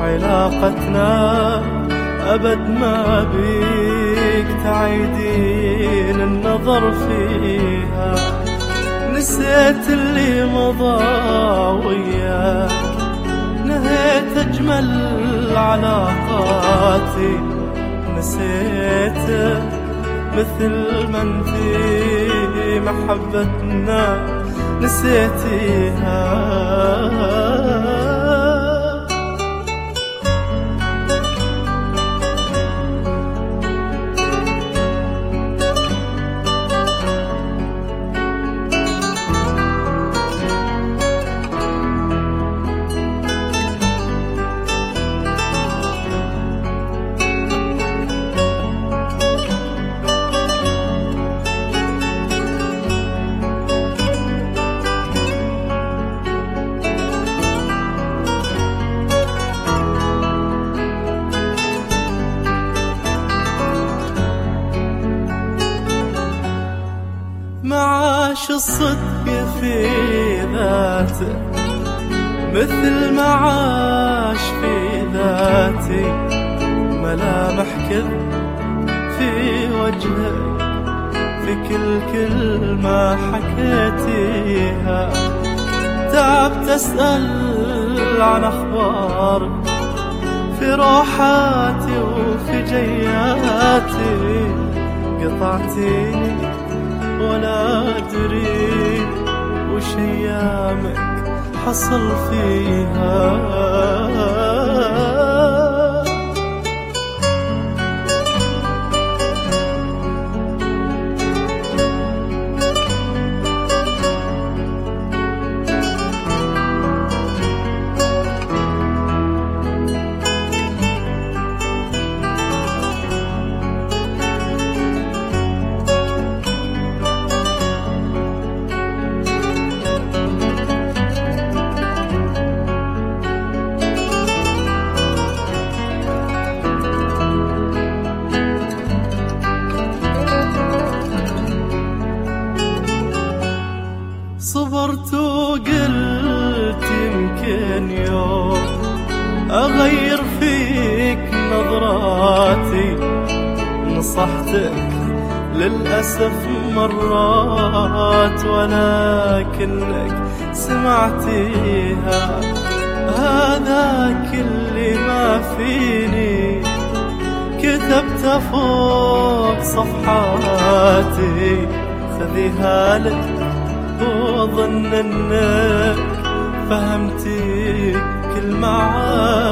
علاقتنا أبد ما بيك تعيدين النظر فيها. نسيت اللي مضى وياك، نهيت أجمل علاقاتي، نسيت مثل ما انتي محبتنا نسيتيها. معاش الصدق في ذاته مثل ما عاش في ذاتي، ملامح كذب في وجهك في كل كلمة حكيتيها. تعبت أسأل عن أخبارك في روحاتي وفي جياتي، قطعتيني ولا أدري وش أيامك حصل فيها. صبرت وقلت يمكن يوم أغير فيك نظراتي، نصحتك للأسف مرات ولكنك سمعتيها. هذا كل ما فيني كتبت فوق صفحاتي، خذيها لك وظن انك فهمتي كل معاني